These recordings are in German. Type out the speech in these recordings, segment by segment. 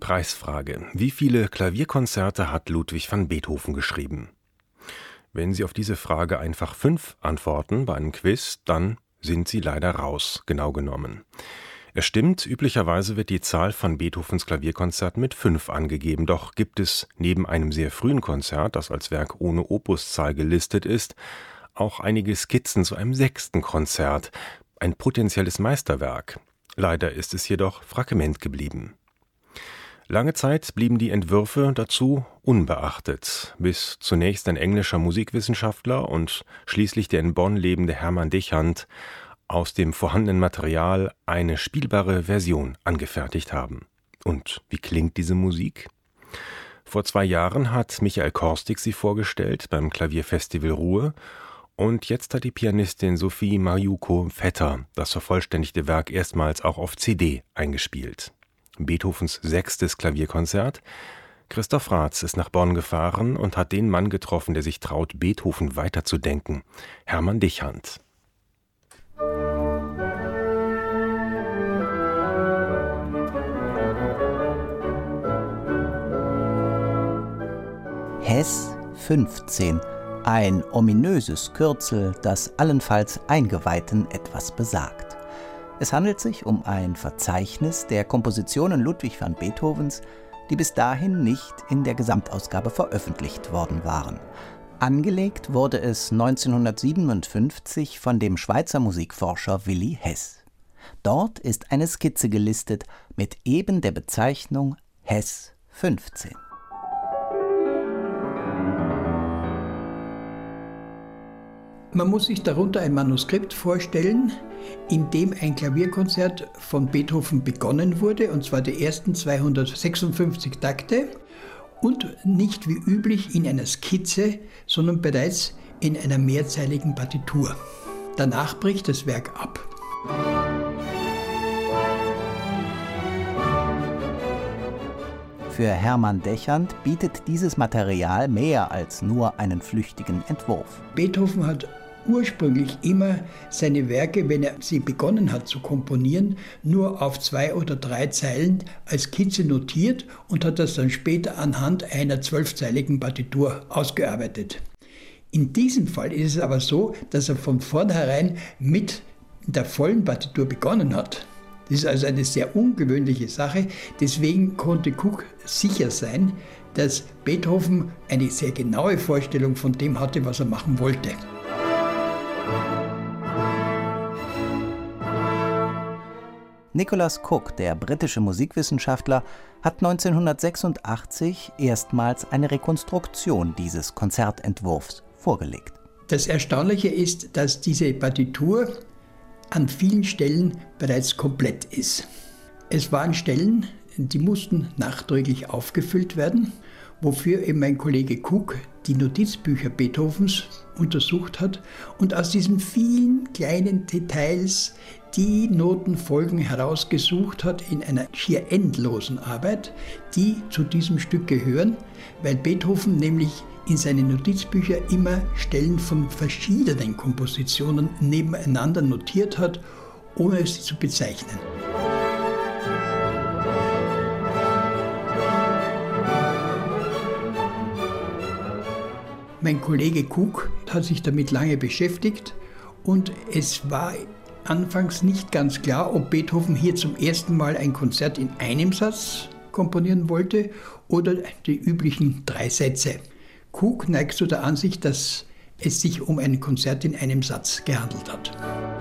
Preisfrage. Wie viele Klavierkonzerte hat Ludwig van Beethoven geschrieben? Wenn Sie auf diese Frage einfach 5 antworten bei einem Quiz, dann sind Sie leider raus, genau genommen. Es stimmt, üblicherweise wird die Zahl von Beethovens Klavierkonzerten mit 5 angegeben, doch gibt es neben einem sehr frühen Konzert, das als Werk ohne Opuszahl gelistet ist, auch einige Skizzen zu einem 6. Konzert, ein potenzielles Meisterwerk. Leider ist es jedoch Fragment geblieben. Lange Zeit blieben die Entwürfe dazu unbeachtet, bis zunächst ein englischer Musikwissenschaftler und schließlich der in Bonn lebende Hermann Dechant aus dem vorhandenen Material eine spielbare Version angefertigt haben. Und wie klingt diese Musik? Vor 2 Jahren hat Michael Korstig sie vorgestellt beim Klavierfestival Ruhr und jetzt hat die Pianistin Sophie Mariukow-Vetter das vervollständigte Werk erstmals auch auf CD eingespielt. Beethovens 6. Klavierkonzert. Christoph Raths ist nach Bonn gefahren und hat den Mann getroffen, der sich traut, Beethoven weiterzudenken. Hermann Dechant. Hess 15, ein ominöses Kürzel, das allenfalls Eingeweihten etwas besagt. Es handelt sich um ein Verzeichnis der Kompositionen Ludwig van Beethovens, die bis dahin nicht in der Gesamtausgabe veröffentlicht worden waren. Angelegt wurde es 1957 von dem Schweizer Musikforscher Willi Hess. Dort ist eine Skizze gelistet mit eben der Bezeichnung Hess 15. Man muss sich darunter ein Manuskript vorstellen, in dem ein Klavierkonzert von Beethoven begonnen wurde, und zwar die ersten 256 Takte, und nicht wie üblich in einer Skizze, sondern bereits in einer mehrzeiligen Partitur. Danach bricht das Werk ab. Für Hermann Dechant bietet dieses Material mehr als nur einen flüchtigen Entwurf. Beethoven hat ursprünglich immer seine Werke, wenn er sie begonnen hat zu komponieren, nur auf 2 oder 3 Zeilen als Skizze notiert und hat das dann später anhand einer 12-zeiligen Partitur ausgearbeitet. In diesem Fall ist es aber so, dass er von vornherein mit der vollen Partitur begonnen hat. Das ist also eine sehr ungewöhnliche Sache. Deswegen konnte Cook sicher sein, dass Beethoven eine sehr genaue Vorstellung von dem hatte, was er machen wollte. Nicholas Cook, der britische Musikwissenschaftler, hat 1986 erstmals eine Rekonstruktion dieses Konzertentwurfs vorgelegt. Das Erstaunliche ist, dass diese Partitur an vielen Stellen bereits komplett ist. Es waren Stellen, die mussten nachträglich aufgefüllt werden, wofür eben mein Kollege Cook die Notizbücher Beethovens untersucht hat und aus diesen vielen kleinen Details die Notenfolgen herausgesucht hat in einer schier endlosen Arbeit, die zu diesem Stück gehören, weil Beethoven nämlich in seinen Notizbüchern immer Stellen von verschiedenen Kompositionen nebeneinander notiert hat, ohne sie zu bezeichnen. Mein Kollege Cook hat sich damit lange beschäftigt und es war anfangs nicht ganz klar, ob Beethoven hier zum ersten Mal ein Konzert in einem Satz komponieren wollte oder die üblichen 3 Sätze. Cook neigt zu der Ansicht, dass es sich um ein Konzert in einem Satz gehandelt hat.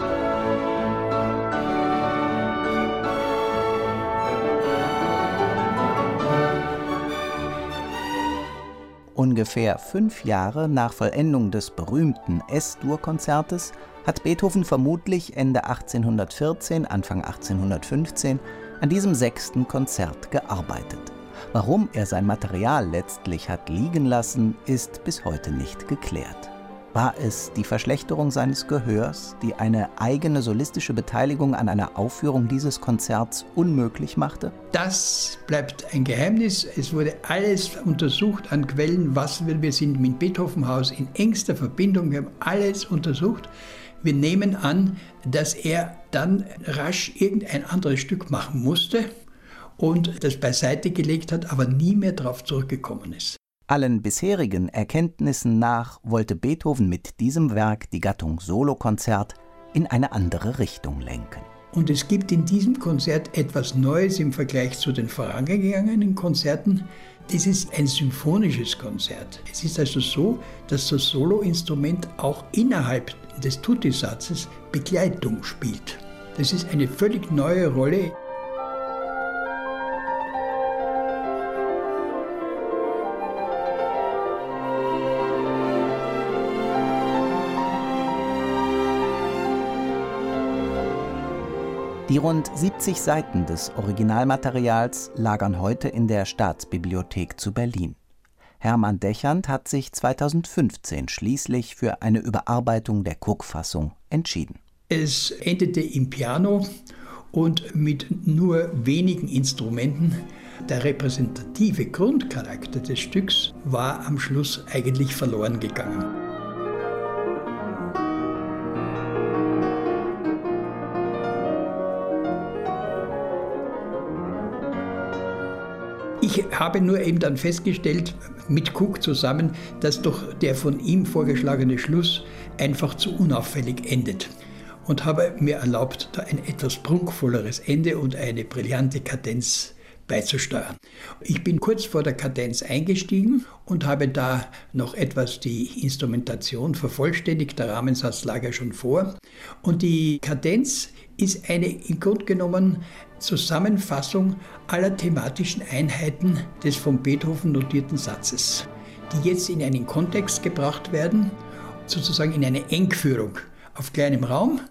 Ungefähr 5 Jahre nach Vollendung des berühmten S-Dur-Konzertes hat Beethoven vermutlich Ende 1814, Anfang 1815 an diesem 6. Konzert gearbeitet. Warum er sein Material letztlich hat liegen lassen, ist bis heute nicht geklärt. War es die Verschlechterung seines Gehörs, die eine eigene solistische Beteiligung an einer Aufführung dieses Konzerts unmöglich machte? Das bleibt ein Geheimnis. Es wurde alles untersucht an Quellen. Wir sind mit Beethoven-Haus in engster Verbindung. Wir haben alles untersucht. Wir nehmen an, dass er dann rasch irgendein anderes Stück machen musste und das beiseite gelegt hat, aber nie mehr darauf zurückgekommen ist. Allen bisherigen Erkenntnissen nach wollte Beethoven mit diesem Werk die Gattung Solokonzert in eine andere Richtung lenken. Und es gibt in diesem Konzert etwas Neues im Vergleich zu den vorangegangenen Konzerten. Das ist ein symphonisches Konzert. Es ist also so, dass das Soloinstrument auch innerhalb des Tutti-Satzes Begleitung spielt. Das ist eine völlig neue Rolle. Die rund 70 Seiten des Originalmaterials lagern heute in der Staatsbibliothek zu Berlin. Hermann Dechant hat sich 2015 schließlich für eine Überarbeitung der Cook-Fassung entschieden. Es endete im Piano und mit nur wenigen Instrumenten. Der repräsentative Grundcharakter des Stücks war am Schluss eigentlich verloren gegangen. Ich habe nur eben dann festgestellt, mit Cook zusammen, dass doch der von ihm vorgeschlagene Schluss einfach zu unauffällig endet. Und habe mir erlaubt, da ein etwas prunkvolleres Ende und eine brillante Kadenz beizusteuern. Ich bin kurz vor der Kadenz eingestiegen und habe da noch etwas die Instrumentation vervollständigt. Der Rahmensatz lag ja schon vor. Und die Kadenz ist eine im Grunde genommen Zusammenfassung aller thematischen Einheiten des von Beethoven notierten Satzes, die jetzt in einen Kontext gebracht werden, sozusagen in eine Engführung auf kleinem Raum.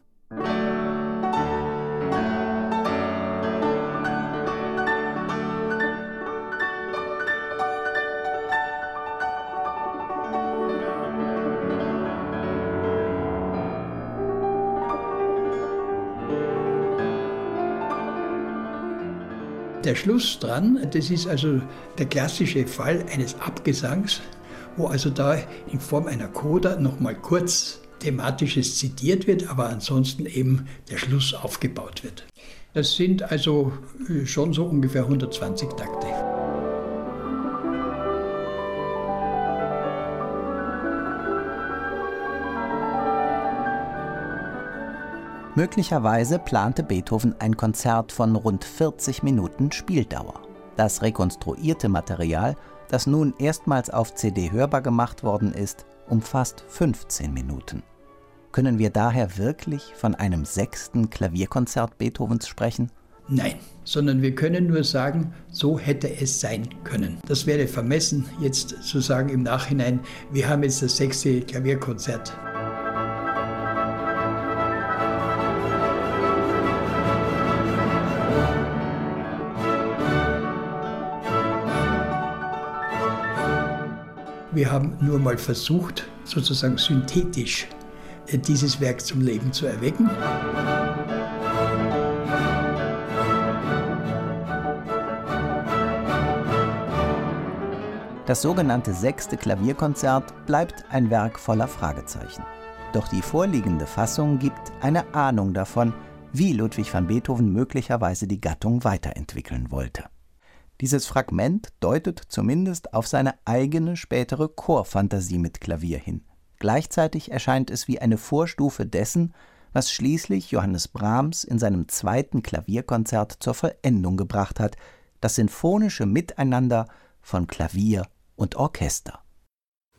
Der Schluss dran, das ist also der klassische Fall eines Abgesangs, wo also da in Form einer Coda nochmal kurz Thematisches zitiert wird, aber ansonsten eben der Schluss aufgebaut wird. Das sind also schon so ungefähr 120 Takte. Möglicherweise plante Beethoven ein Konzert von rund 40 Minuten Spieldauer. Das rekonstruierte Material, das nun erstmals auf CD hörbar gemacht worden ist, umfasst 15 Minuten. Können wir daher wirklich von einem 6. Klavierkonzert Beethovens sprechen? Nein, sondern wir können nur sagen, so hätte es sein können. Das wäre vermessen, jetzt zu sagen im Nachhinein, wir haben jetzt das 6. Klavierkonzert. Wir haben nur mal versucht, sozusagen synthetisch dieses Werk zum Leben zu erwecken. Das sogenannte 6. Klavierkonzert bleibt ein Werk voller Fragezeichen. Doch die vorliegende Fassung gibt eine Ahnung davon, wie Ludwig van Beethoven möglicherweise die Gattung weiterentwickeln wollte. Dieses Fragment deutet zumindest auf seine eigene spätere Chorfantasie mit Klavier hin. Gleichzeitig erscheint es wie eine Vorstufe dessen, was schließlich Johannes Brahms in seinem 2. Klavierkonzert zur Vollendung gebracht hat, das sinfonische Miteinander von Klavier und Orchester.